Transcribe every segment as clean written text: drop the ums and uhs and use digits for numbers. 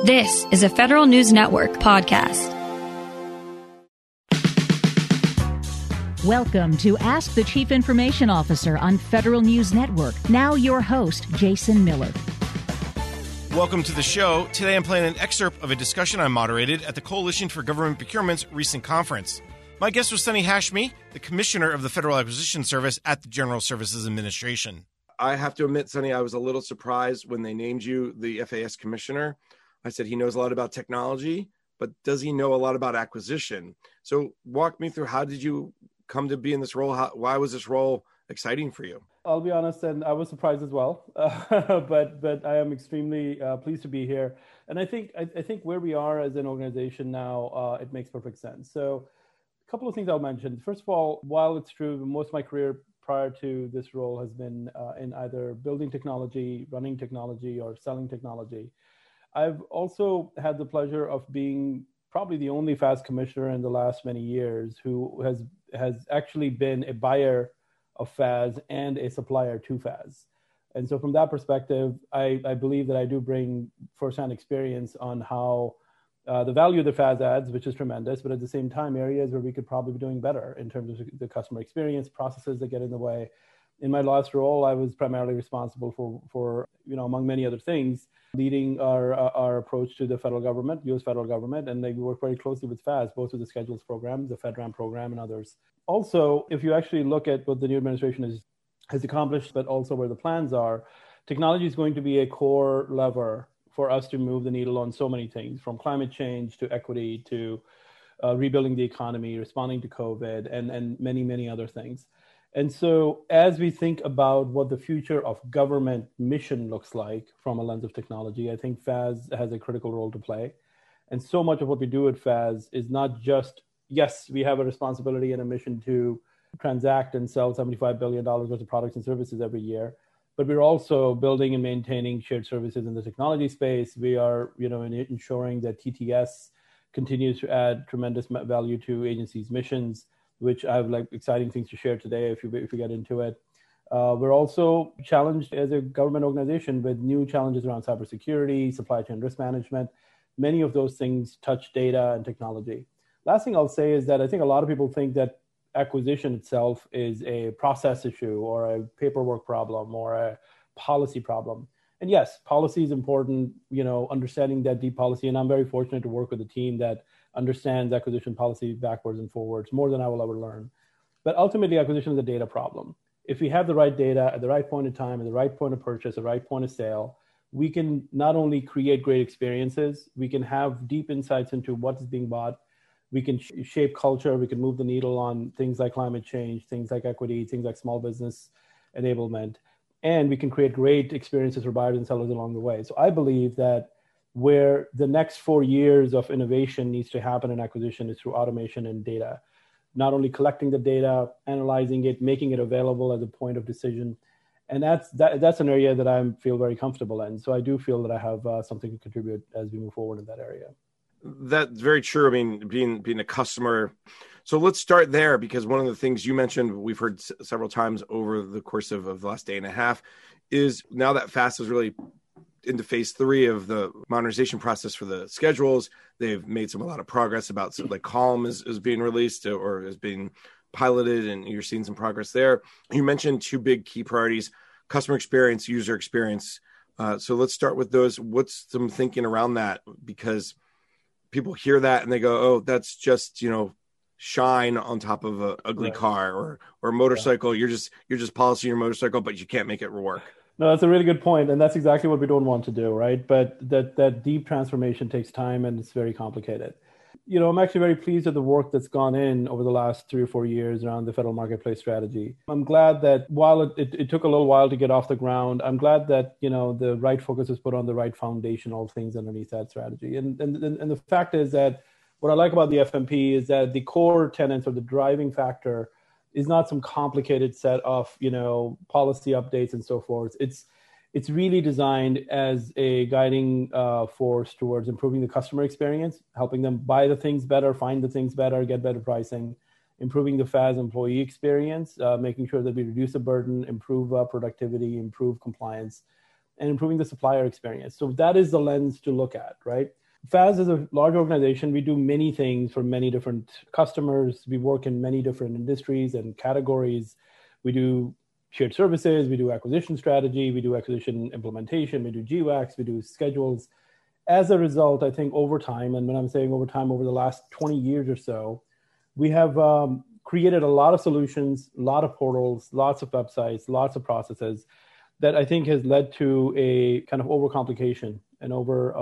This is a Federal News Network podcast. Welcome to Ask the Chief Information Officer on Federal News Network. Now your host, Jason Miller. Welcome to the show. Today I'm playing an excerpt of a discussion I moderated at the Coalition for Government Procurement's recent conference. My guest was Sunny Hashmi, the Commissioner of the Federal Acquisition Service at the General Services Administration. I have to admit, Sunny, I was a little surprised when they named you the FAS Commissioner. I said he knows a lot about technology, but does he know a lot about acquisition? So walk me through, how did you come to be in this role? Why was this role exciting for you? I'll be honest, and I was surprised as well, but I am extremely pleased to be here. And I think where we are as an organization now, it makes perfect sense. So a couple of things I'll mention. First of all, while it's true, most of my career prior to this role has been in either building technology, running technology, or selling technology. I've also had the pleasure of being probably the only FAS commissioner in the last many years who has actually been a buyer of FAS and a supplier to FAS. And so from that perspective, I believe that I do bring firsthand experience on how the value of the FAS adds, which is tremendous, but at the same time, areas where we could probably be doing better in terms of the customer experience, processes that get in the way. In my last role, I was primarily responsible for among many other things, leading our approach to the federal government, U.S. federal government, and they work very closely with FAS, both with the Schedules program, the FedRAMP program, and others. Also, if you actually look at what the new administration has accomplished, but also where the plans are, technology is going to be a core lever for us to move the needle on so many things, from climate change to equity to rebuilding the economy, responding to COVID, and many, many other things. And so as we think about what the future of government mission looks like from a lens of technology, I think FAS has a critical role to play. And so much of what we do at FAS is not just, yes, we have a responsibility and a mission to transact and sell $75 billion worth of products and services every year, but we're also building and maintaining shared services in the technology space. We are, ensuring that TTS continues to add tremendous value to agencies' missions, which I have exciting things to share today if you get into it. We're also challenged as a government organization with new challenges around cybersecurity, supply chain risk management. Many of those things touch data and technology. Last thing I'll say is that I think a lot of people think that acquisition itself is a process issue or a paperwork problem or a policy problem. And yes, policy is important, understanding that deep policy. And I'm very fortunate to work with a team that understands acquisition policy backwards and forwards more than I will ever learn. But ultimately, acquisition is a data problem. If we have the right data at the right point in time, at the right point of purchase, the right point of sale, we can not only create great experiences, we can have deep insights into what is being bought, we can shape culture, we can move the needle on things like climate change, things like equity, things like small business enablement, and we can create great experiences for buyers and sellers along the way. So I believe that where the next 4 years of innovation needs to happen in acquisition is through automation and data. Not only collecting the data, analyzing it, making it available as a point of decision. And that's an area that I feel very comfortable in. So I do feel that I have something to contribute as we move forward in that area. That's very true. I mean, being a customer. So let's start there, because one of the things you mentioned, we've heard several times over the course of the last day and a half, is now that FAS is really into phase 3 of the modernization process for the schedules. They've made a lot of progress about like Calm is being released or is being piloted, and you're seeing some progress there. You mentioned 2 big key priorities: customer experience, user experience. So let's start with those. What's some thinking around that? Because people hear that and they go, oh, that's just, shine on top of an ugly car or a motorcycle. Yeah. You're just polishing your motorcycle, but you can't make it work. No, that's a really good point. And that's exactly what we don't want to do, right? But that deep transformation takes time and it's very complicated. I'm actually very pleased with the work that's gone in over the last 3 or 4 years around the federal marketplace strategy. I'm glad that while it took a little while to get off the ground, I'm glad that, the right focus is put on the right foundational things underneath that strategy. And the fact is that what I like about the FMP is that the core tenets or the driving factor is not some complicated set of, policy updates and so forth. It's really designed as a guiding force towards improving the customer experience, helping them buy the things better, find the things better, get better pricing, improving the FAS employee experience, making sure that we reduce the burden, improve productivity, improve compliance. and improving the supplier experience. So that is the lens to look at, right? FAS is a large organization. We do many things for many different customers. We work in many different industries and categories. We do shared services, we do acquisition strategy, we do acquisition implementation, we do GWACs, we do schedules. As a result, I think over time, and when I'm saying over time, over the last 20 years or so, we have created a lot of solutions, a lot of portals, lots of websites, lots of processes that I think has led to a kind of overcomplication and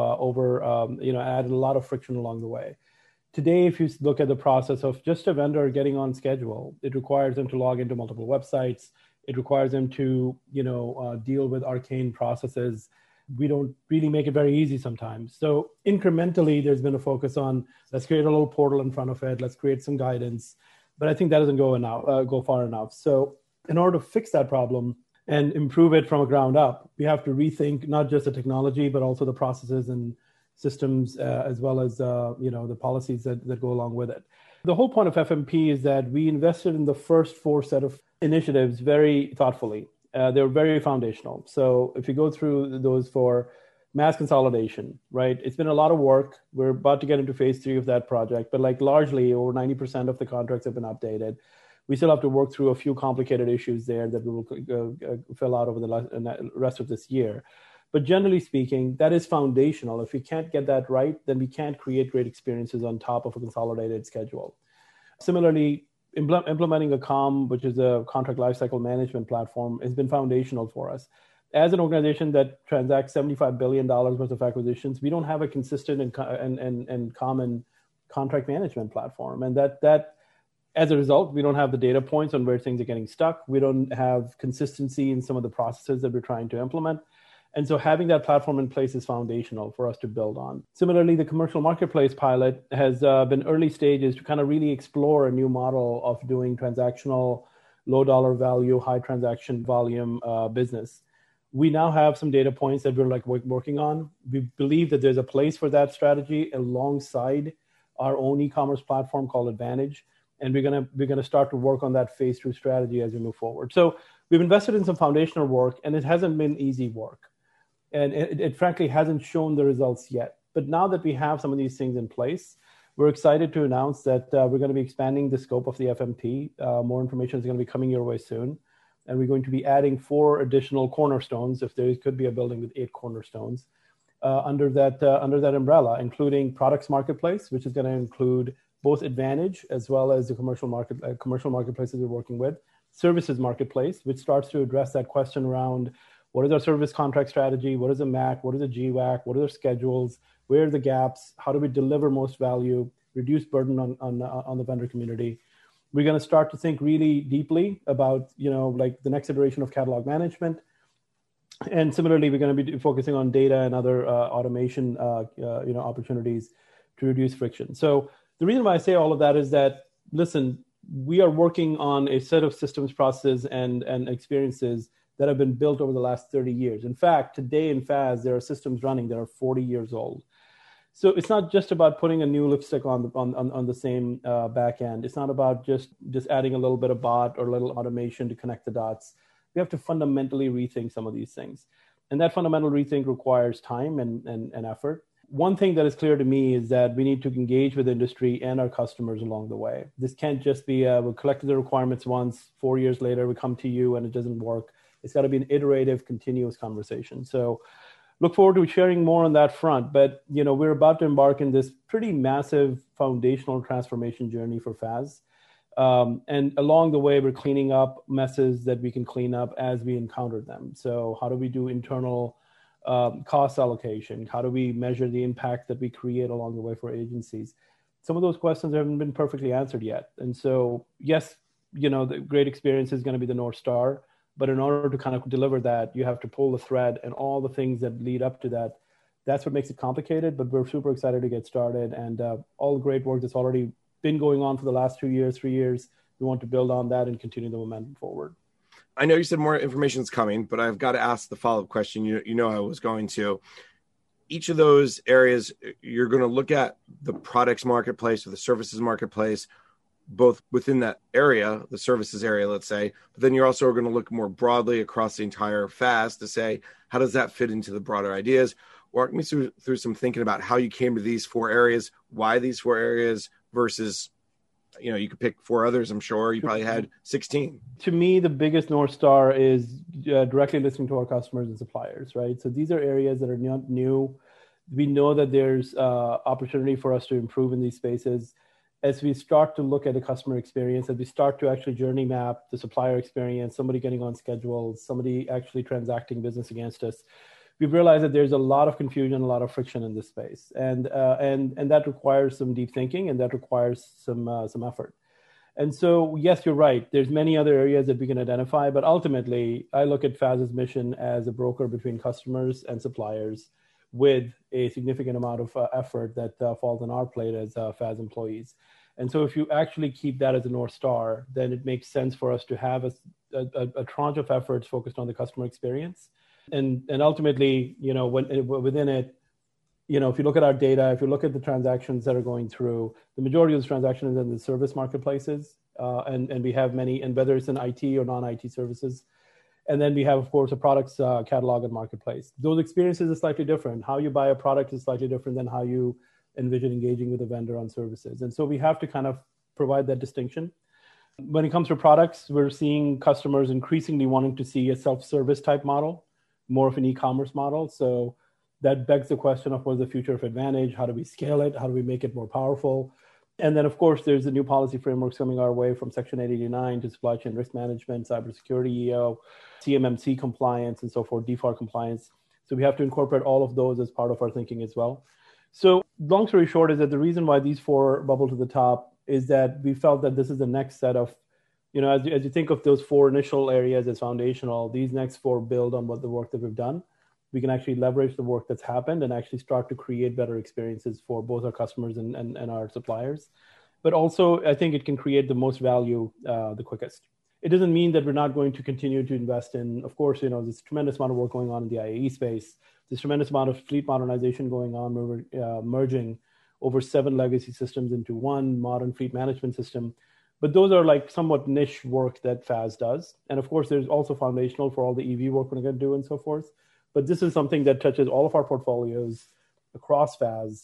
added a lot of friction along the way. Today, if you look at the process of just a vendor getting on schedule, it requires them to log into multiple websites. It requires them to, deal with arcane processes. We don't really make it very easy sometimes. So incrementally, there's been a focus on, let's create a little portal in front of it. Let's create some guidance. But I think that doesn't go far enough. So in order to fix that problem and improve it from a ground up, we have to rethink not just the technology, but also the processes and systems, as well as the policies that go along with it. The whole point of FMP is that we invested in the first 4 set of initiatives very thoughtfully. They're very foundational. So if you go through those for mass consolidation, right, it's been a lot of work. We're about to get into phase 3 of that project, but largely over 90% of the contracts have been updated. We still have to work through a few complicated issues there that we will fill out over the rest of this year. But generally speaking, that is foundational. If we can't get that right, then we can't create great experiences on top of a consolidated schedule. Similarly, implementing a COM, which is a contract lifecycle management platform, has been foundational for us. As an organization that transacts $75 billion worth of acquisitions, we don't have a consistent and common contract management platform. And that as a result, we don't have the data points on where things are getting stuck. We don't have consistency in some of the processes that we're trying to implement. And so having that platform in place is foundational for us to build on. Similarly, the commercial marketplace pilot has been early stages to kind of really explore a new model of doing transactional, low dollar value, high transaction volume business. We now have some data points that we're working on. We believe that there's a place for that strategy alongside our own e-commerce platform called Advantage. And we're gonna start to work on that phase 2 strategy as we move forward. So we've invested in some foundational work, and it hasn't been easy work. And it frankly hasn't shown the results yet. But now that we have some of these things in place, we're excited to announce that we're going to be expanding the scope of the FMP. More information is going to be coming your way soon. And we're going to be adding 4 additional cornerstones, if there could be a building with 8 cornerstones, under that umbrella, including products marketplace, which is going to include both Advantage as well as the commercial marketplaces we're working with, services marketplace, which starts to address that question around what is our service contract strategy, what is a MAC, what is a GWAC, what are their schedules, where are the gaps, how do we deliver most value, reduce burden on the vendor community. We're going to start to think really deeply about, the next iteration of catalog management. And similarly, we're going to be focusing on data and other automation, opportunities to reduce friction. So the reason why I say all of that is that, listen, we are working on a set of systems, processes, and experiences that have been built over the last 30 years. In fact, today in FAS, there are systems running that are 40 years old. So it's not just about putting a new lipstick on the same back end. It's not about just adding a little bit of bot or a little automation to connect the dots. We have to fundamentally rethink some of these things. And that fundamental rethink requires time and effort. One thing that is clear to me is that we need to engage with industry and our customers along the way. This can't just be, we collected the requirements once, 4 years later, we come to you and it doesn't work. It's got to be an iterative, continuous conversation. So look forward to sharing more on that front. But, we're about to embark in this pretty massive foundational transformation journey for FAS. And along the way, we're cleaning up messes that we can clean up as we encounter them. So how do we do internal cost allocation? How do we measure the impact that we create along the way for agencies? Some of those questions haven't been perfectly answered yet. And so, yes, the great experience is going to be the North Star. But in order to kind of deliver that, you have to pull the thread and all the things that lead up to that. That's what makes it complicated, but we're super excited to get started. And all the great work that's already been going on for the last 2 years, 3 years, we want to build on that and continue the momentum forward. I know you said more information is coming, but I've got to ask the follow-up question. I was going to. Each of those areas, you're going to look at the products marketplace or the services marketplace. both within that area, the services area, let's say, but then you're also going to look more broadly across the entire FAS to say, how does that fit into the broader ideas? Walk me through some thinking about how you came to these 4 areas, why these 4 areas versus, you could pick 4 others, I'm sure. You probably had 16. To me, the biggest North Star is directly listening to our customers and suppliers, right? So these are areas that are not new. We know that there's opportunity for us to improve in these spaces. As we start to look at the customer experience, as we start to actually journey map the supplier experience, somebody getting on schedules, somebody actually transacting business against us, we've realized that there's a lot of confusion, a lot of friction in this space, and that requires some deep thinking, and that requires some effort. And so, yes, you're right. There's many other areas that we can identify, but ultimately, I look at FAS's mission as a broker between customers and suppliers, with a significant amount of effort that falls on our plate as FAS employees. And so if you actually keep that as a North Star, then it makes sense for us to have a tranche of efforts focused on the customer experience. And ultimately, within it, if you look at our data, if you look at the transactions that are going through, the majority of the transactions are in the service marketplaces, and we have many, and whether it's in IT or non-IT services. And then we have, of course, a products catalog and marketplace. Those experiences are slightly different. How you buy a product is slightly different than how you envision engaging with a vendor on services. And so we have to kind of provide that distinction. When it comes to products, we're seeing customers increasingly wanting to see a self-service type model, more of an e-commerce model. So that begs the question of what's the future of Advantage? How do we scale it? How do we make it more powerful? And then, of course, there's the new policy frameworks coming our way, from Section 889 to supply chain risk management, cybersecurity EO, CMMC compliance, and so forth, DFAR compliance. So we have to incorporate all of those as part of our thinking as well. So long story short is that the reason why these 4 bubble to the top is that we felt that this is the next set of, as you think of those 4 initial areas as foundational, these next 4 build on what the work that we've done. We can actually leverage the work that's happened and actually start to create better experiences for both our customers and our suppliers. But also, I think it can create the most value the quickest. It doesn't mean that we're not going to continue to invest in, of course, there's a tremendous amount of work going on in the IAE space. There's tremendous amount of fleet modernization going on. We're merging over 7 legacy systems into one modern fleet management system. But those are like somewhat niche work that FAS does. And of course, there's also foundational for all the EV work we're going to do and so forth. But this is something that touches all of our portfolios across FAS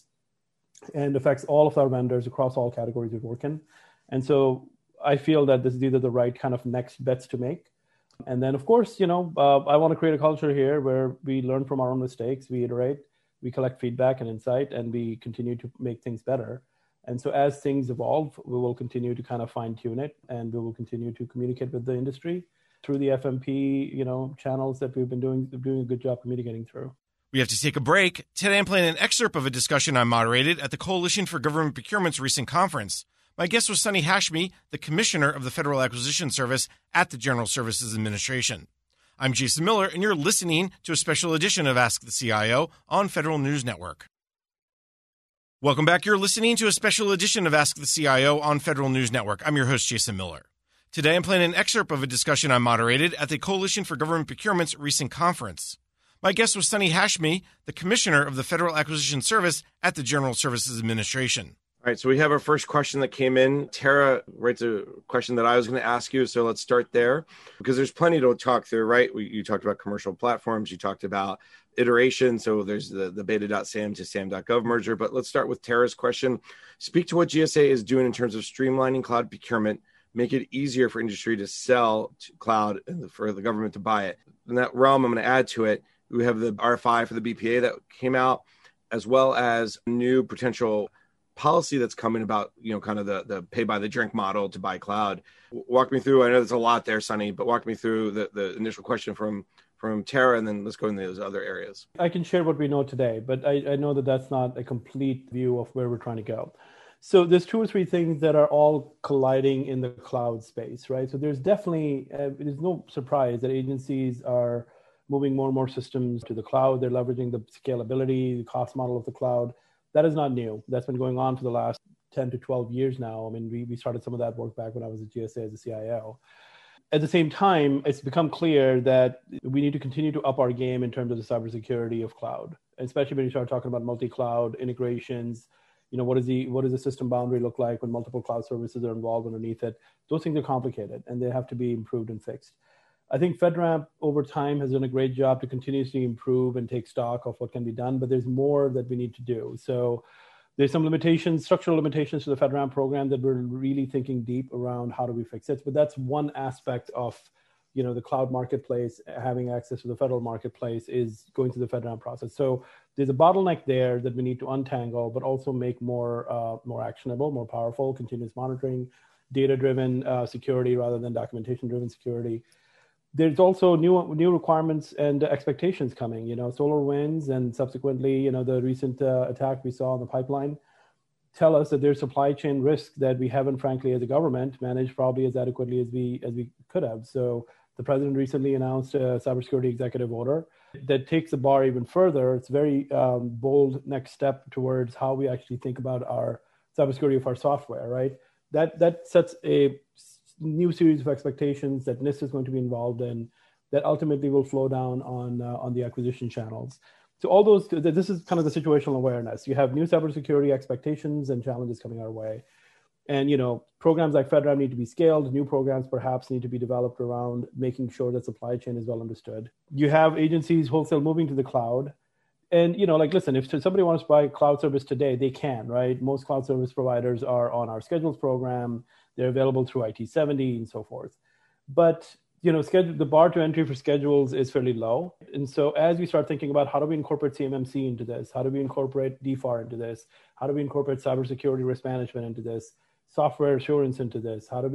and affects all of our vendors across all categories we work in. And so I feel that this is either the right kind of next bets to make. And then, of course, I want to create a culture here where we learn from our own mistakes, we iterate, we collect feedback and insight, and we continue to make things better. And so as things evolve, we will continue to kind of fine tune it, and we will continue to communicate with the industry through the FMP, channels that we've been doing a good job communicating through. We have to take a break. Today I'm playing an excerpt of a discussion I moderated at the Coalition for Government Procurement's recent conference. My guest was Sunny Hashmi, the Commissioner of the Federal Acquisition Service at the General Services Administration. I'm Jason Miller, and you're listening to a special edition of Ask the CIO on Federal News Network. Welcome back. You're listening to a special edition of Ask the CIO on Federal News Network. I'm your host, Jason Miller. Today, I'm playing an excerpt of a discussion I moderated at the Coalition for Government Procurement's recent conference. My guest was Sunny Hashmi, the Commissioner of the Federal Acquisition Service at the General Services Administration. All right, so we have our first question that came in. Tara writes a question that I was going to ask you, so let's start there, because there's plenty to talk through, right? You talked about commercial platforms, you talked about iteration, so there's the beta.sam to sam.gov merger, but let's start with Tara's question. Speak to what GSA is doing in terms of streamlining cloud procurement, make it easier for industry to sell to cloud and for the government to buy it. In that realm, I'm going to add to it, we have the RFI for the BPA that came out, as well as new potential policy that's coming about, kind of the pay by the drink model to buy cloud. Walk me through, I know there's a lot there, Sunny, but walk me through the initial question from Tara, and then let's go into those other areas. I can share what we know today, but I know that that's not a complete view of where we're trying to go. So there's 2 or 3 things that are all colliding in the cloud space, right? So there's definitely, there's no surprise that agencies are moving more and more systems to the cloud. They're leveraging the scalability, the cost model of the cloud. That is not new. That's been going on for the last 10 to 12 years now. I mean, we started some of that work back when I was at GSA as a CIO. At the same time, it's become clear that we need to continue to up our game in terms of the cybersecurity of cloud, especially when you start talking about multi-cloud integrations, what does the system boundary look like when multiple cloud services are involved underneath it? Those things are complicated and they have to be improved and fixed. I think FedRAMP over time has done a great job to continuously improve and take stock of what can be done, but there's more that we need to do. So there's some limitations, structural limitations to the FedRAMP program that we're really thinking deep around how do we fix it. But that's one aspect of, the cloud marketplace, having access to the federal marketplace is going through the FedRAMP process. So there's a bottleneck there that we need to untangle, but also make more actionable, more powerful, continuous monitoring, data-driven security rather than documentation-driven security. There's also new requirements and expectations coming, SolarWinds and subsequently, the recent attack we saw on the pipeline tell us that there's supply chain risk that we haven't, frankly, as a government, managed probably as adequately as we could have. So the president recently announced a cybersecurity executive order that takes the bar even further. It's a very bold next step towards how we actually think about our cybersecurity of our software, right? That sets a new series of expectations that NIST is going to be involved in that ultimately will flow down on the acquisition channels. So all those, this is kind of the situational awareness. You have new cybersecurity expectations and challenges coming our way. And, programs like FedRAMP need to be scaled. New programs perhaps need to be developed around making sure that supply chain is well understood. You have agencies wholesale moving to the cloud. And, listen, if somebody wants to buy a cloud service today, they can, right? Most cloud service providers are on our schedules program. They're available through IT70 and so forth. But, the bar to entry for schedules is fairly low. And so as we start thinking about how do we incorporate CMMC into this, how do we incorporate DFAR into this, how do we incorporate cybersecurity risk management into this, software assurance into this, how do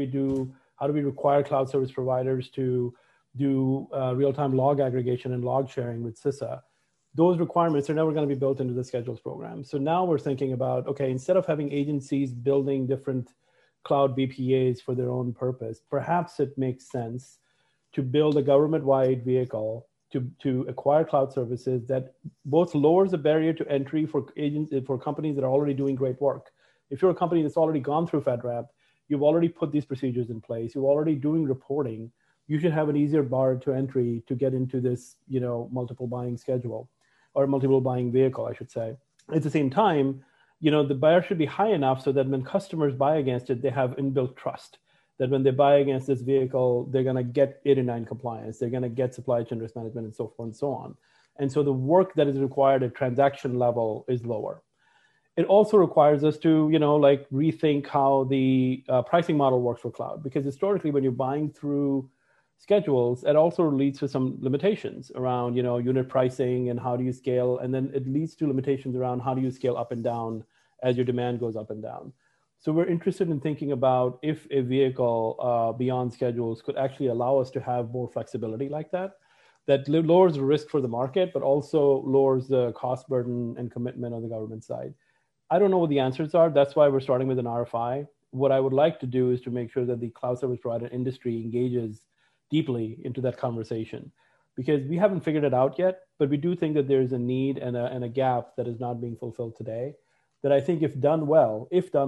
we require cloud service providers to do real-time log aggregation and log sharing with CISA? Those requirements are never going to be built into the schedules program. So now we're thinking about, okay, instead of having agencies building different cloud BPAs for their own purpose, perhaps it makes sense to build a government-wide vehicle to acquire cloud services that both lowers the barrier to entry for companies that are already doing great work. If you're a company that's already gone through FedRAMP, you've already put these procedures in place, you're already doing reporting, you should have an easier bar to entry to get into this, multiple buying schedule or multiple buying vehicle, I should say. At the same time, the bar should be high enough so that when customers buy against it, they have inbuilt trust. That when they buy against this vehicle, they're going to get 89 compliance, they're going to get supply chain risk management and so forth and so on. And so the work that is required at transaction level is lower. It also requires us to, rethink how the pricing model works for cloud, because historically when you're buying through schedules, it also leads to some limitations around, unit pricing and how do you scale. And then it leads to limitations around how do you scale up and down as your demand goes up and down. So we're interested in thinking about if a vehicle beyond schedules could actually allow us to have more flexibility like that lowers the risk for the market, but also lowers the cost burden and commitment on the government side. I don't know what the answers are. That's why we're starting with an RFI. What I would like to do is to make sure that the cloud service provider industry engages deeply into that conversation, because we haven't figured it out yet, but we do think that there's a need and a gap that is not being fulfilled today that I think if done well,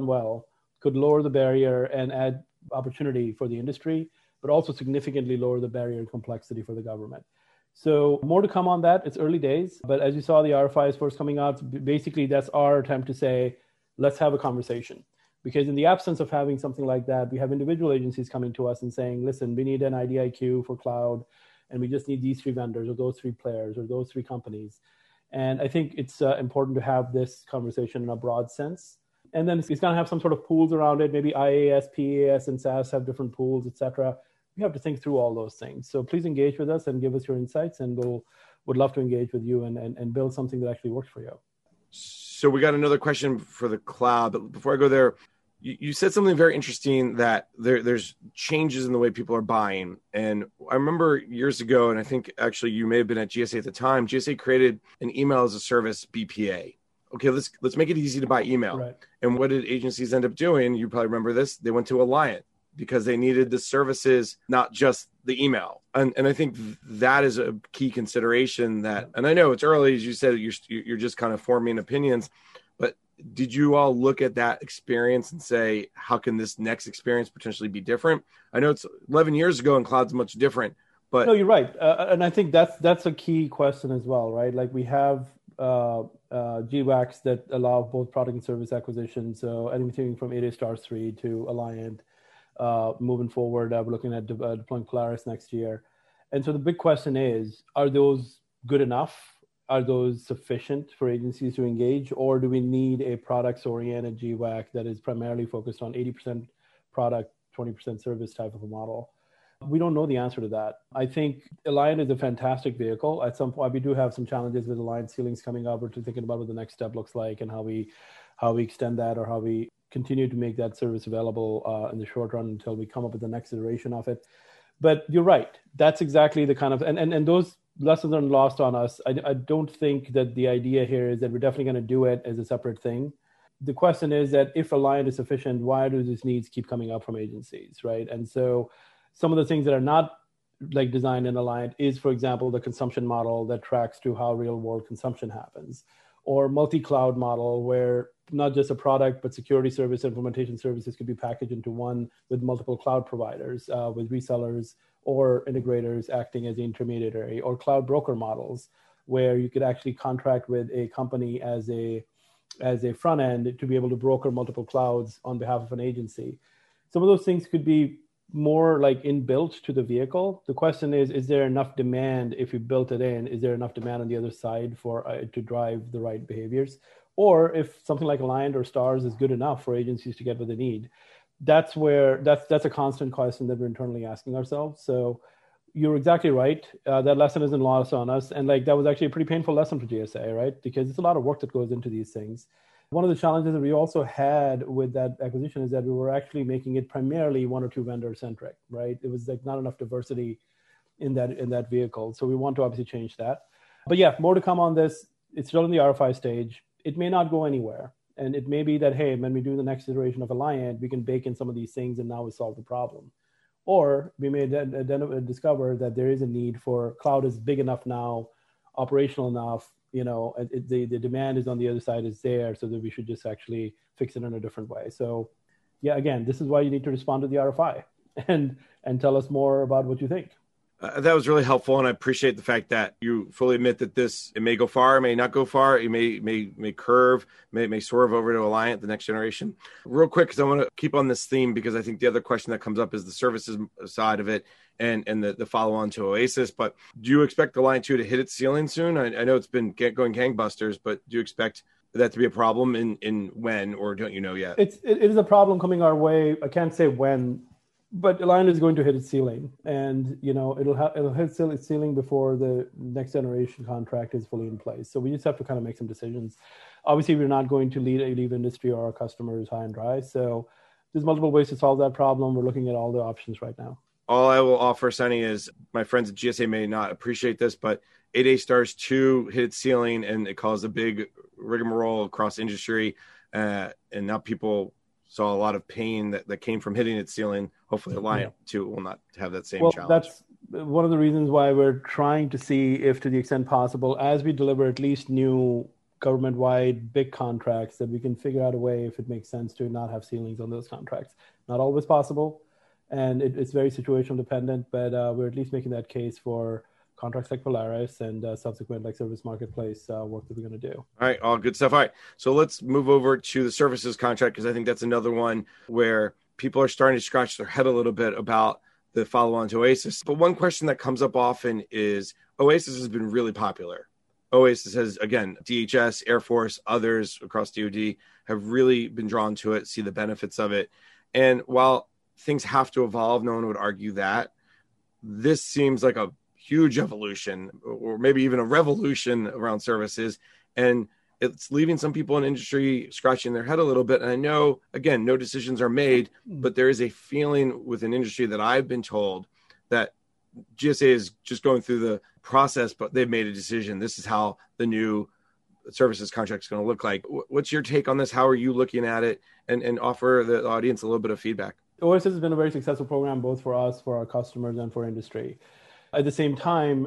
could lower the barrier and add opportunity for the industry, but also significantly lower the barrier and complexity for the government. So more to come on that. It's early days, but as you saw, the RFI is first coming out. Basically, that's our attempt to say, let's have a conversation. Because in the absence of having something like that, we have individual agencies coming to us and saying, listen, we need an IDIQ for cloud, and we just need these 3 vendors or those 3 players or those 3 companies. And I think it's important to have this conversation in a broad sense. And then it's going to have some sort of pools around it. Maybe IaaS, PaaS, and SaaS have different pools, et cetera. We have to think through all those things. So please engage with us and give us your insights, and would love to engage with you and build something that actually works for you. So we got another question for the cloud. But before I go there, you said something very interesting, that there's changes in the way people are buying. And I remember years ago, and I think actually you may have been at GSA at the time, GSA created an email as a service BPA. Okay, let's make it easy to buy email. Right. And what did agencies end up doing? You probably remember this. They went to Alliant because they needed the services, not just the email. And I think that is a key consideration that, and I know it's early, as you said, you're just kind of forming opinions, but did you all look at that experience and say, how can this next experience potentially be different? I know it's 11 years ago and cloud's much different, but no, you're right. And I think that's a key question as well, right? Like we have GWACs that allow both product and service acquisition. So anything from 8A Stars 3 to Alliant. Moving forward, we're looking at deploying Polaris next year. And so the big question is, are those good enough? Are those sufficient for agencies to engage? Or do we need a products-oriented GWAC that is primarily focused on 80% product, 20% service type of a model? We don't know the answer to that. I think Alliant is a fantastic vehicle. At some point, we do have some challenges with Alliant ceilings coming up. We're thinking about what the next step looks like and how we extend that, or how we continue to make that service available in the short run until we come up with the next iteration of it. But you're right. That's exactly the kind of, and those lessons aren't lost on us. I don't think that the idea here is that we're definitely going to do it as a separate thing. The question is that if Alliant is sufficient, why do these needs keep coming up from agencies, right? And so some of the things that are not like designed in Alliant is, for example, the consumption model that tracks to how real world consumption happens, or multi-cloud model where not just a product, but security service, implementation services could be packaged into one with multiple cloud providers, with resellers or integrators acting as the intermediary, or cloud broker models where you could actually contract with a company as a front end to be able to broker multiple clouds on behalf of an agency. Some of those things could be more like inbuilt to the vehicle. The question is there enough demand if you built it in? Is there enough demand on the other side for to drive the right behaviors? Or if something like Alliant or Stars is good enough for agencies to get what they need? That's a constant question that we're internally asking ourselves. So you're exactly right. That lesson isn't lost on us. And like that was actually a pretty painful lesson for GSA, right? Because it's a lot of work that goes into these things. One of the challenges that we also had with that acquisition is that we were actually making it primarily one or two vendor centric, right? It was like not enough diversity in that vehicle. So we want to obviously change that. But yeah, more to come on this. It's still in the RFI stage. It may not go anywhere. And it may be that, hey, when we do the next iteration of Alliant, we can bake in some of these things and now we solve the problem. Or we may discover that there is a need for cloud is big enough now, operational enough, the demand is on the other side is there, so that we should just actually fix it in a different way. So yeah, again, this is why you need to respond to the RFI and tell us more about what you think. That was really helpful, and I appreciate the fact that you fully admit that it may go far, it may not go far, it may curve, may swerve over to Alliant, the next generation. Real quick, because I want to keep on this theme, because I think the other question that comes up is the services side of it and the follow-on to Oasis. But do you expect Alliant 2 to hit its ceiling soon? I know it's been going gangbusters, but do you expect that to be a problem in when, or don't you know yet? It is a problem coming our way. I can't say when. But Alliant is going to hit its ceiling, and it'll hit its ceiling before the next generation contract is fully in place. So we just have to kind of make some decisions. Obviously, we're not going to leave the industry or our customers high and dry. So there's multiple ways to solve that problem. We're looking at all the options right now. All I will offer, Sunny, is my friends at GSA may not appreciate this, but 8A Stars 2 hit its ceiling, and it caused a big rigmarole across industry, and now people saw a lot of pain that came from hitting its ceiling. Hopefully Alliant 2 will not have that same challenge. That's one of the reasons why we're trying to see if, to the extent possible, as we deliver at least new government-wide big contracts, that we can figure out a way, if it makes sense, to not have ceilings on those contracts. Not always possible, and it's very situational dependent, but we're at least making that case for contracts like Polaris and subsequent like Service Marketplace work that we're going to do. All right, all good stuff. All right, so let's move over to the services contract, because I think that's another one where people are starting to scratch their head a little bit about the follow-on to Oasis. But one question that comes up often is Oasis has been really popular. Oasis has, again, DHS, Air Force, others across DoD have really been drawn to it, see the benefits of it. And while things have to evolve, no one would argue that, this seems like a huge evolution, or maybe even a revolution around services. And it's leaving some people in industry scratching their head a little bit. And I know, again, no decisions are made, but there is a feeling within industry that I've been told that GSA is just going through the process, but they've made a decision. This is how the new services contract is going to look like. What's your take on this? How are you looking at it? And offer the audience a little bit of feedback. Oasis has been a very successful program, both for us, for our customers, and for industry. At the same time,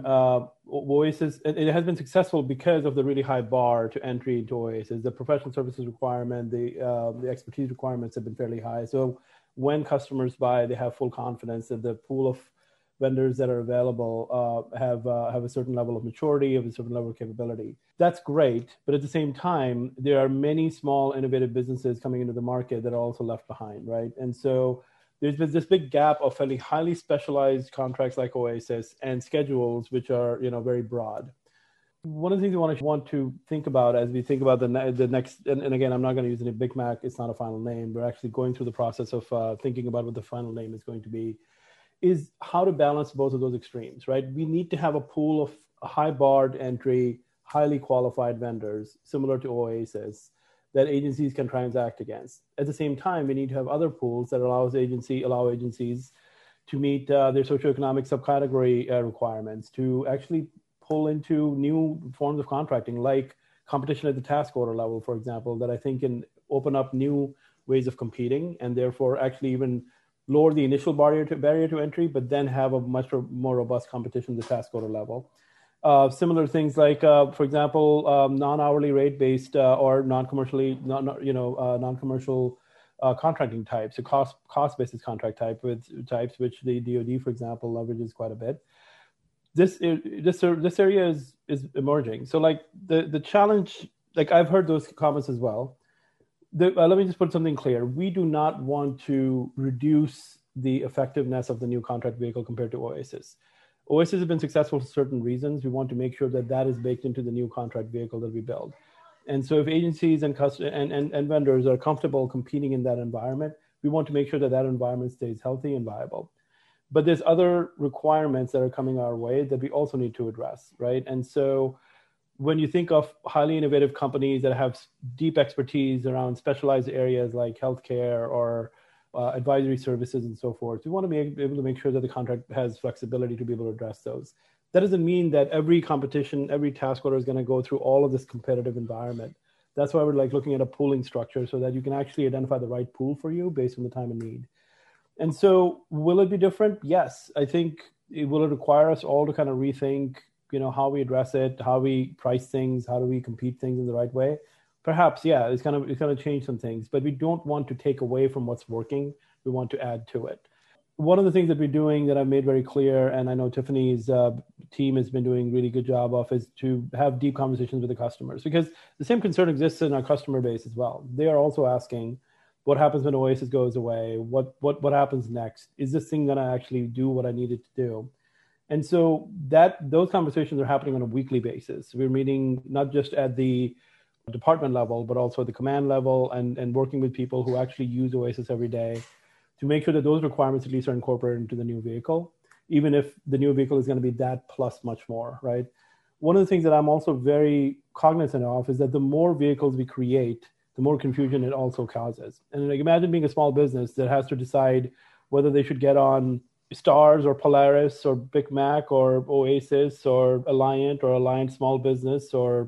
Oasis, it has been successful because of the really high bar to entry into Oasis. The professional services requirement, the expertise requirements have been fairly high. So when customers buy, they have full confidence that the pool of vendors that are available have a certain level of maturity, have a certain level of capability. That's great, but at the same time, there are many small innovative businesses coming into the market that are also left behind, right? And so there's been this big gap of fairly highly specialized contracts like Oasis and schedules, which are very broad. One of the things we want to think about as we think about the next, and again, I'm not going to use any Big Mac, it's not a final name. We're actually going through the process of thinking about what the final name is going to be, is how to balance both of those extremes, right? We need to have a pool of high barred entry, highly qualified vendors, similar to Oasis, that agencies can transact against. At the same time, we need to have other pools that allow agencies to meet their socioeconomic subcategory requirements, to actually pull into new forms of contracting, like competition at the task order level, for example, that I think can open up new ways of competing and therefore actually even lower the initial barrier to entry, but then have a much more robust competition at the task order level. Similar things like, for example, non-hourly rate-based or non-commercial contracting types, so cost-basis contract types, which the DoD, for example, leverages quite a bit. This area is emerging. So like the challenge, like I've heard those comments as well. Let me just put something clear. We do not want to reduce the effectiveness of the new contract vehicle compared to Oasis. Oasis has been successful for certain reasons. We want to make sure that that is baked into the new contract vehicle that we build. And so if agencies and vendors are comfortable competing in that environment, we want to make sure that that environment stays healthy and viable. But there's other requirements that are coming our way that we also need to address, right? And so when you think of highly innovative companies that have deep expertise around specialized areas like healthcare or advisory services and so forth, we want to be able to make sure that the contract has flexibility to be able to address those. That doesn't mean that every competition, every task order is going to go through all of this competitive environment. That's why we're looking at a pooling structure so that you can actually identify the right pool for you based on the time and need. And so will it be different? Yes. I think will it require us all to kind of rethink, how we address it, how we price things, how do we compete things in the right way? Perhaps, yeah, it's going to change some things, but we don't want to take away from what's working. We want to add to it. One of the things that we're doing that I've made very clear, and I know Tiffany's team has been doing a really good job of, is to have deep conversations with the customers, because the same concern exists in our customer base as well. They are also asking, what happens when Oasis goes away? What happens next? Is this thing going to actually do what I need it to do? And so those conversations are happening on a weekly basis. We're meeting not just at the department level, but also at the command level and working with people who actually use Oasis every day to make sure that those requirements at least are incorporated into the new vehicle, even if the new vehicle is going to be that plus much more, right? One of the things that I'm also very cognizant of is that the more vehicles we create, the more confusion it also causes. And imagine being a small business that has to decide whether they should get on Stars or Polaris or Big Mac or Oasis or Alliant Small Business or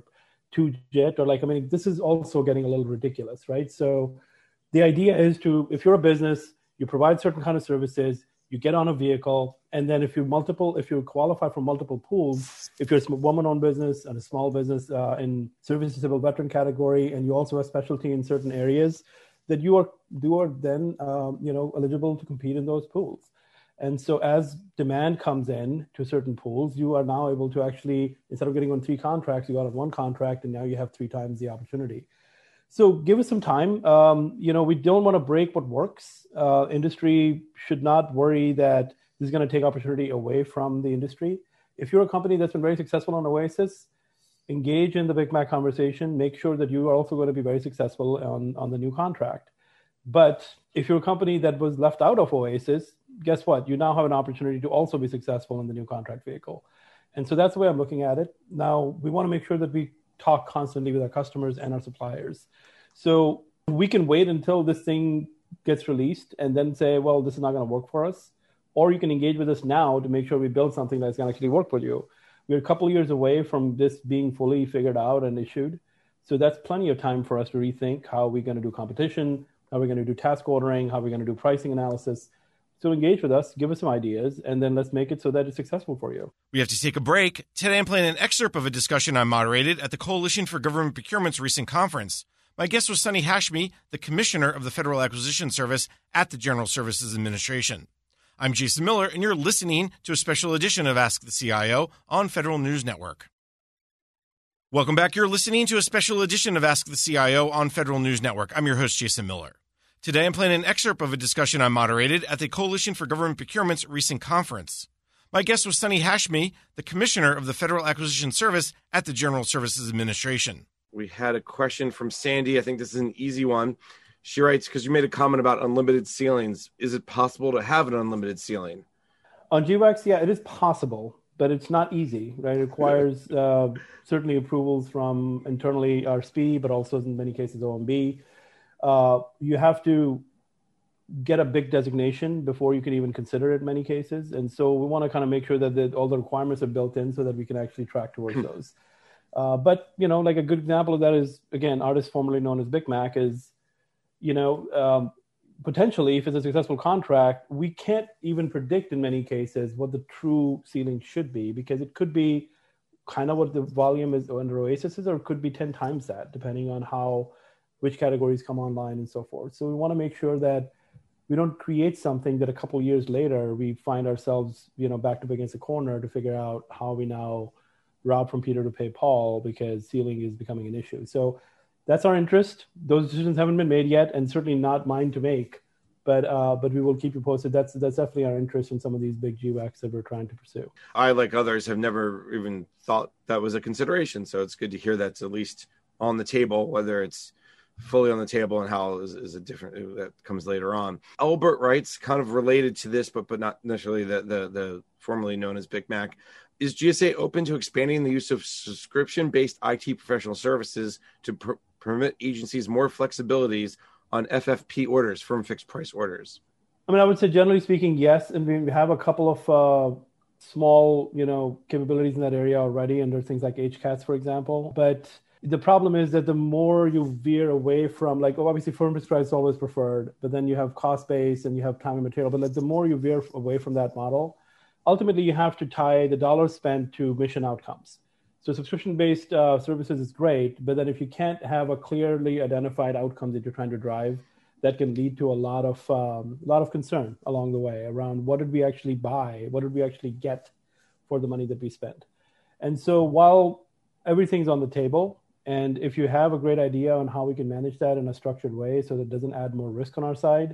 2JET or this is also getting a little ridiculous, right? So the idea is if you're a business, you provide certain kind of services, you get on a vehicle, and then if you qualify for multiple pools, if you're a woman-owned business and a small business in service disabled veteran category, and you also have specialty in certain areas, that you are then eligible to compete in those pools. And so as demand comes in to certain pools, you are now able to actually, instead of getting on 3 contracts, you got on 1 contract, and now you have 3 times the opportunity. So give us some time. We don't want to break what works. Industry should not worry that this is going to take opportunity away from the industry. If you're a company that's been very successful on Oasis, engage in the Big Mac conversation. Make sure that you are also going to be very successful on the new contract. But if you're a company that was left out of Oasis, guess what? You now have an opportunity to also be successful in the new contract vehicle. And so that's the way I'm looking at it. Now, we want to make sure that we talk constantly with our customers and our suppliers. So we can wait until this thing gets released and then say, well, this is not going to work for us. Or you can engage with us now to make sure we build something that's going to actually work for you. We're a couple of years away from this being fully figured out and issued. So that's plenty of time for us to rethink how we're going to do competition, how we're going to do task ordering, how we're going to do pricing analysis. So engage with us, give us some ideas, and then let's make it so that it's successful for you. We have to take a break. Today I'm playing an excerpt of a discussion I moderated at the Coalition for Government Procurement's recent conference. My guest was Sunny Hashmi, the Commissioner of the Federal Acquisition Service at the General Services Administration. I'm Jason Miller, and you're listening to a special edition of Ask the CIO on Federal News Network. Welcome back. You're listening to a special edition of Ask the CIO on Federal News Network. I'm your host, Jason Miller. Today, I'm playing an excerpt of a discussion I moderated at the Coalition for Government Procurement's recent conference. My guest was Sunny Hashmi, the Commissioner of the Federal Acquisition Service at the General Services Administration. We had a question from Sandy. I think this is an easy one. She writes, because you made a comment about unlimited ceilings, is it possible to have an unlimited ceiling? On GWACs, yeah, it is possible, but it's not easy, right? It requires certainly approvals from internally RSP, but also in many cases OMB. You have to get a big designation before you can even consider it in many cases. And so we want to kind of make sure that all the requirements are built in so that we can actually track towards those. But, like a good example of that is, again, artist formerly known as Big Mac is, potentially, if it's a successful contract, we can't even predict in many cases what the true ceiling should be, because it could be kind of what the volume is under Oasis is, or it could be 10 times that, depending on which categories come online and so forth. So we want to make sure that we don't create something that a couple of years later we find ourselves, backed up against a corner to figure out how we now route from Peter to pay Paul because ceiling is becoming an issue. So that's our interest. Those decisions haven't been made yet, and certainly not mine to make. But we will keep you posted. That's definitely our interest in some of these big GWACs that we're trying to pursue. I, like others, have never even thought that was a consideration. So it's good to hear that's at least on the table, whether it's fully on the table and how is a different that comes later on. Albert writes, kind of related to this, but not necessarily the formerly known as Big Mac. Is GSA open to expanding the use of subscription-based IT professional services to permit agencies more flexibilities on FFP orders, firm fixed price orders? I would say generally speaking, yes. And we have a couple of small, capabilities in that area already under things like HCATS, for example. But the problem is that the more you veer away from, obviously firm fixed price is always preferred, but then you have cost-based and you have time and material. But the more you veer away from that model, ultimately you have to tie the dollars spent to mission outcomes. So subscription-based services is great, but then if you can't have a clearly identified outcome that you're trying to drive, that can lead to a lot of concern along the way around what did we actually buy, what did we actually get for the money that we spent. And so while everything's on the table, and if you have a great idea on how we can manage that in a structured way so that it doesn't add more risk on our side,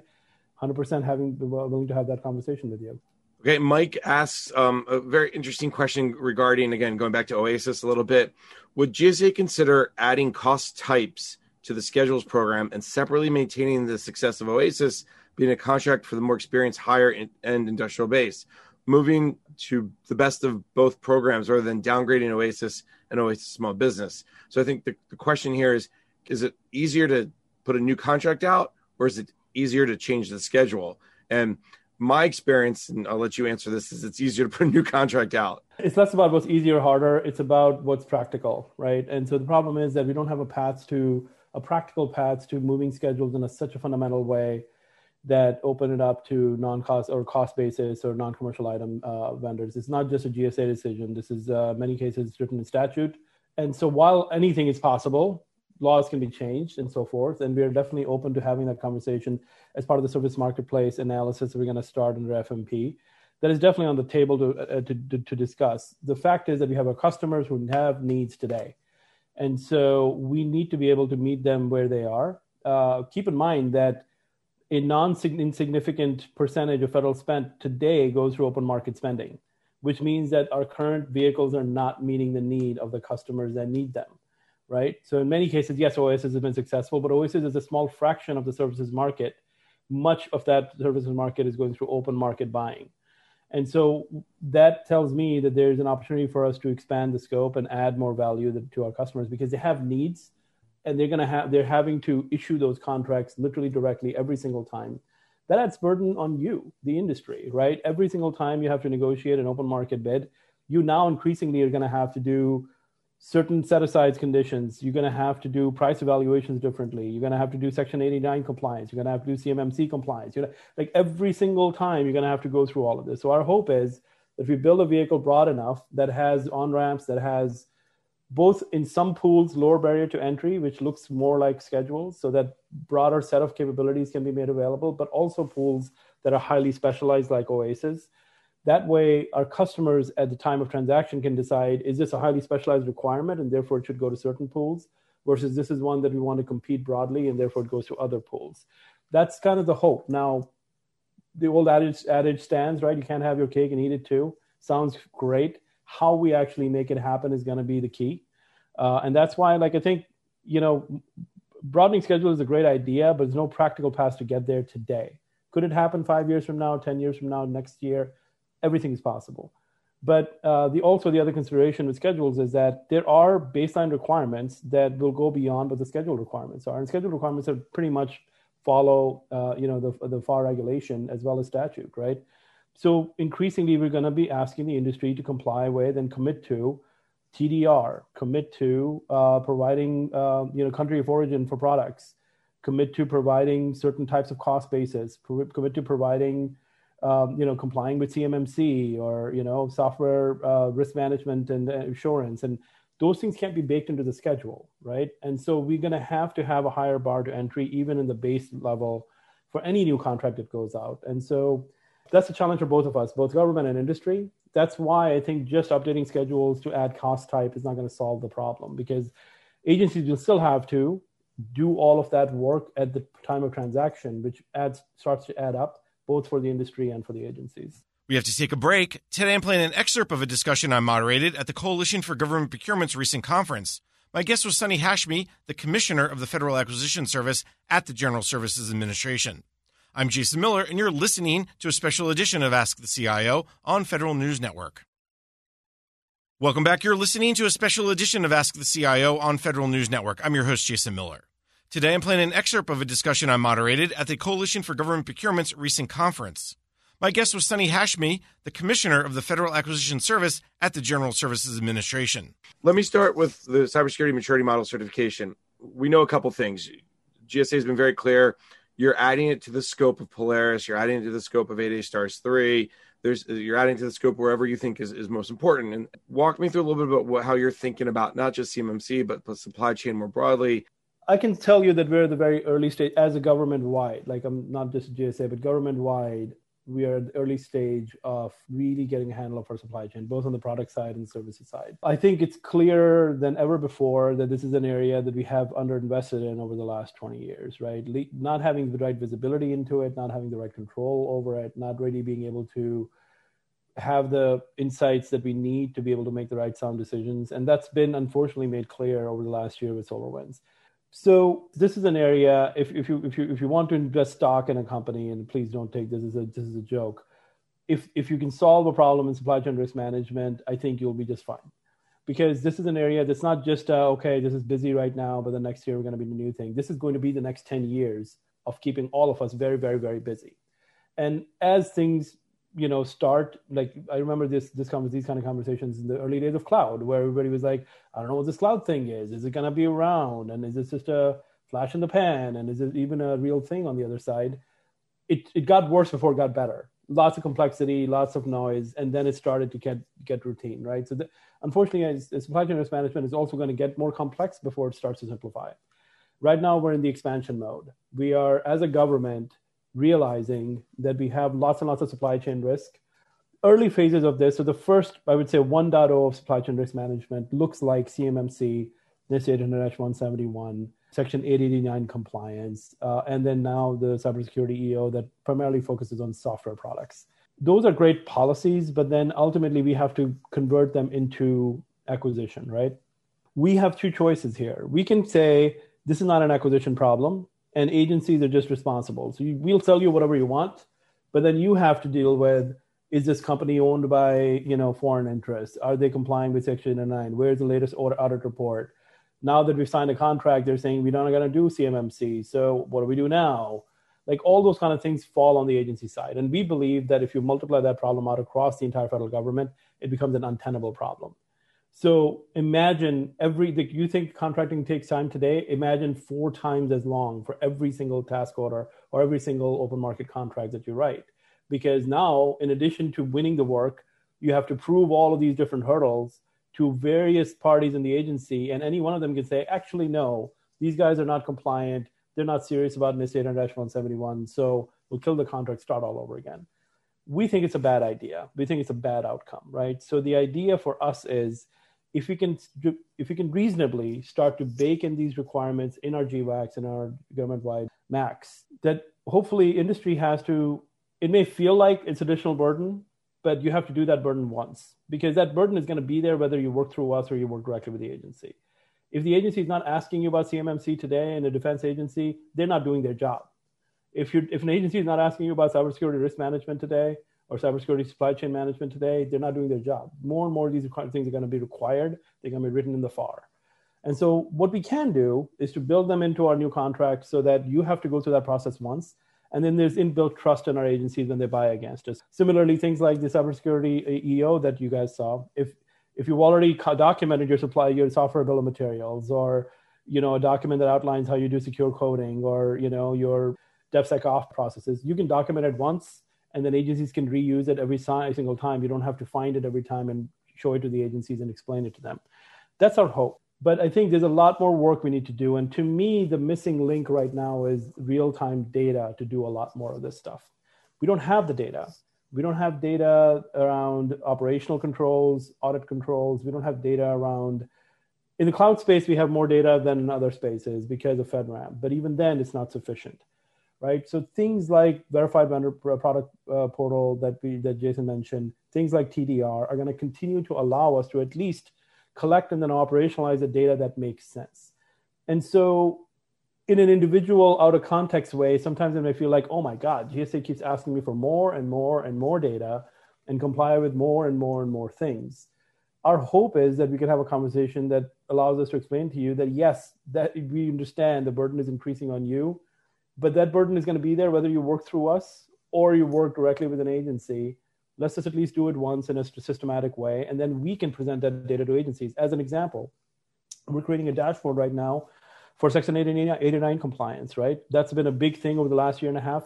100% willing to have that conversation with you. Okay, Mike asks a very interesting question regarding, again, going back to Oasis a little bit. Would GSA consider adding cost types to the schedules program and separately maintaining the success of Oasis being a contract for the more experienced higher end industrial base, moving to the best of both programs rather than downgrading Oasis and Oasis Small Business? So I think the question here is it easier to put a new contract out, or is it easier to change the schedule? And my experience, and I'll let you answer this, is it's easier to put a new contract out. It's less about what's easier or harder. It's about what's practical, right? And so the problem is that we don't have a practical path to moving schedules in such a fundamental way that open it up to non-cost or cost basis or non-commercial item vendors. It's not just a GSA decision. This is many cases written in statute. And so while anything is possible, laws can be changed and so forth. And we are definitely open to having that conversation as part of the service marketplace analysis that we're going to start under FMP. That is definitely on the table to discuss. The fact is that we have our customers who have needs today. And so we need to be able to meet them where they are. Keep in mind that a non-insignificant percentage of federal spend today goes through open market spending, which means that our current vehicles are not meeting the need of the customers that need them. Right. So in many cases, yes, Oasis has been successful, but Oasis is a small fraction of the services market. Much of that services market is going through open market buying. And so that tells me that there's an opportunity for us to expand the scope and add more value to our customers because they have needs and they're having to issue those contracts literally directly every single time. That adds burden on you, the industry, right? Every single time you have to negotiate an open market bid, you now increasingly are going to have to do certain set-aside conditions. You're going to have to do price evaluations differently. You're going to have to do Section 89 compliance. You're going to have to do CMMC compliance. Like every single time, you're going to have to go through all of this. So our hope is that if we build a vehicle broad enough that has on-ramps, that has both in some pools, lower barrier to entry, which looks more like schedules, so that broader set of capabilities can be made available, but also pools that are highly specialized like OASIS. That way, our customers at the time of transaction can decide, is this a highly specialized requirement and therefore it should go to certain pools, versus this is one that we want to compete broadly and therefore it goes to other pools. That's kind of the hope. Now, the old adage stands, right? You can't have your cake and eat it too. Sounds great. How we actually make it happen is going to be the key. And that's why, I think, broadening schedule is a great idea, but there's no practical path to get there today. Could it happen 5 years from now, 10 years from now, next year? Everything is possible. But the other consideration with schedules is that there are baseline requirements that will go beyond what the schedule requirements are. And schedule requirements are pretty much follow the FAR regulation as well as statute, right? So increasingly, we're going to be asking the industry to comply with and commit to TDR, commit to providing country of origin for products, commit to providing certain types of cost basis, commit to providing complying with CMMC or software risk management and assurance, and those things can't be baked into the schedule, right? And so we're going to have a higher bar to entry, even in the base level, for any new contract that goes out. And so that's a challenge for both of us, both government and industry. That's why I think just updating schedules to add cost type is not going to solve the problem, because agencies will still have to do all of that work at the time of transaction, which starts to add up both for the industry and for the agencies. We have to take a break. Today I'm playing an excerpt of a discussion I moderated at the Coalition for Government Procurement's recent conference. My guest was Sunny Hashmi, the Commissioner of the Federal Acquisition Service at the General Services Administration. I'm Jason Miller, and you're listening to a special edition of Ask the CIO on Federal News Network. Welcome back. You're listening to a special edition of Ask the CIO on Federal News Network. I'm your host, Jason Miller. Today, I'm playing an excerpt of a discussion I moderated at the Coalition for Government Procurement's recent conference. My guest was Sunny Hashmi, the Commissioner of the Federal Acquisition Service at the General Services Administration. Let me start with the Cybersecurity Maturity Model certification. We know a couple things. GSA has been very clear. You're adding it to the scope of Polaris. You're adding it to the scope of 8A Stars 3. You're adding to the scope wherever you think is most important. And walk me through a little bit about how you're thinking about not just CMMC, but supply chain more broadly. I can tell you that we're at the very early stage as a government-wide, I'm not just GSA, but government-wide, we are at the early stage of really getting a handle of our supply chain, both on the product side and the services side. I think it's clearer than ever before that this is an area that we have underinvested in over the last 20 years, right? Not having the right visibility into it, not having the right control over it, not really being able to have the insights that we need to be able to make the right sound decisions. And that's been unfortunately made clear over the last year with SolarWinds. So this is an area, if you want to invest stock in a company, and please don't take this as a joke, if you can solve a problem in supply chain risk management, I think you'll be just fine. Because this is an area that's not just, okay, this is busy right now, but the next year we're going to be the new thing. This is going to be the next 10 years of keeping all of us very, very, very busy. And as things start, I remember these kind of conversations in the early days of cloud, where everybody was like, I don't know what this cloud thing is. Is it going to be around? And is this just a flash in the pan? And is it even a real thing on the other side? It got worse before it got better. Lots of complexity, lots of noise, and then it started to get routine, right? So unfortunately, supply chain risk management is also going to get more complex before it starts to simplify. Right now, we're in the expansion mode. We are, as a government, realizing that we have lots and lots of supply chain risk. Early phases of this, so the first, I would say 1.0 of supply chain risk management looks like CMMC, NIST 800-171, Section 889 compliance, and then now the cybersecurity EO that primarily focuses on software products. Those are great policies, but then ultimately we have to convert them into acquisition, right? We have two choices here. We can say, this is not an acquisition problem, and agencies are just responsible. So we'll sell you whatever you want, but then you have to deal with, is this company owned by foreign interests? Are they complying with Section 809? Where's the latest audit report? Now that we've signed a contract, they're saying we're not going to do CMMC. So what do we do now? All those kind of things fall on the agency side. And we believe that if you multiply that problem out across the entire federal government, it becomes an untenable problem. So imagine you think contracting takes time today, imagine 4 times as long for every single task order or every single open market contract that you write. Because now, in addition to winning the work, you have to prove all of these different hurdles to various parties in the agency, and any one of them can say, actually, no, these guys are not compliant. They're not serious about NIST 800-171, so we'll kill the contract, start all over again. We think it's a bad idea. We think it's a bad outcome, right? So the idea for us is if we can reasonably start to bake in these requirements in our GWACs and our government-wide MACs, that hopefully industry has to, it may feel like it's additional burden, but you have to do that burden once, because that burden is going to be there whether you work through us or you work directly with the agency. If the agency is not asking you about CMMC today and a defense agency, they're not doing their job. If an agency is not asking you about cybersecurity risk management today or cybersecurity supply chain management today, they're not doing their job. More and more of these things are going to be required. They're going to be written in the FAR. And so what we can do is to build them into our new contract so that you have to go through that process once. And then there's inbuilt trust in our agencies when they buy against us. Similarly, things like the cybersecurity EO that you guys saw, if you've already documented your software bill of materials, or a document that outlines how you do secure coding, or your DevSecOps processes, you can document it once, and then agencies can reuse it every single time. You don't have to find it every time and show it to the agencies and explain it to them. That's our hope. But I think there's a lot more work we need to do. And to me, the missing link right now is real-time data to do a lot more of this stuff. We don't have the data. We don't have data around operational controls, audit controls. We don't have data around, in the cloud space, we have more data than in other spaces because of FedRAMP. But even then, it's not sufficient, right? So things like verified vendor product portal that Jason mentioned, things like TDR are going to continue to allow us to at least collect and then operationalize the data that makes sense. And so in an individual out of context way, sometimes I may feel like, oh my God, GSA keeps asking me for more and more and more data and comply with more and more and more things. Our hope is that we can have a conversation that allows us to explain to you that yes, that we understand the burden is increasing on you, but that burden is going to be there whether you work through us or you work directly with an agency. Let's just at least do it once in a systematic way, and then we can present that data to agencies. As an example, we're creating a dashboard right now for Section 889 compliance, right? That's been a big thing over the last year and a half.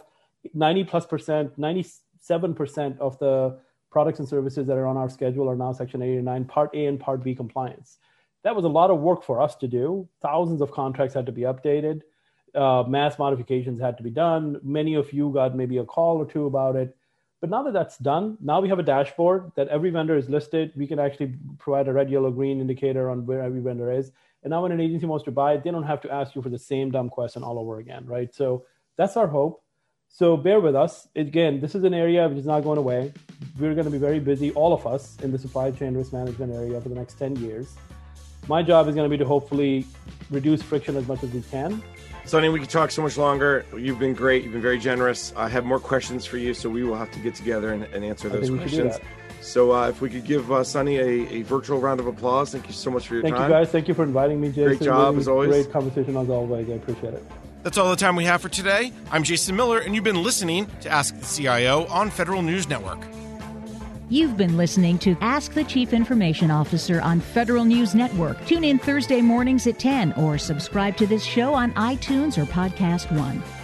97% of the products and services that are on our schedule are now Section 889 Part A and Part B compliance. That was a lot of work for us to do. Thousands of contracts had to be updated. Mass modifications had to be done. Many of you got maybe a call or two about it. But now that that's done, now we have a dashboard that every vendor is listed. We can actually provide a red, yellow, green indicator on where every vendor is. And now when an agency wants to buy it, they don't have to ask you for the same dumb question all over again, right? So that's our hope. So bear with us. Again, this is an area which is not going away. We're going to be very busy, all of us, in the supply chain risk management area for the next 10 years. My job is going to be to hopefully reduce friction as much as we can. Sunny, we could talk so much longer. You've been great. You've been very generous. I have more questions for you, so we will have to get together and answer those questions. So if we could give Sunny a virtual round of applause. Thank you so much for your time. Thank you, guys. Thank you for inviting me, Jason. Great job, as always. Great conversation, as always. I appreciate it. That's all the time we have for today. I'm Jason Miller, and you've been listening to Ask the CIO on Federal News Network. You've been listening to Ask the Chief Information Officer on Federal News Network. Tune in Thursday mornings at 10 or subscribe to this show on iTunes or Podcast One.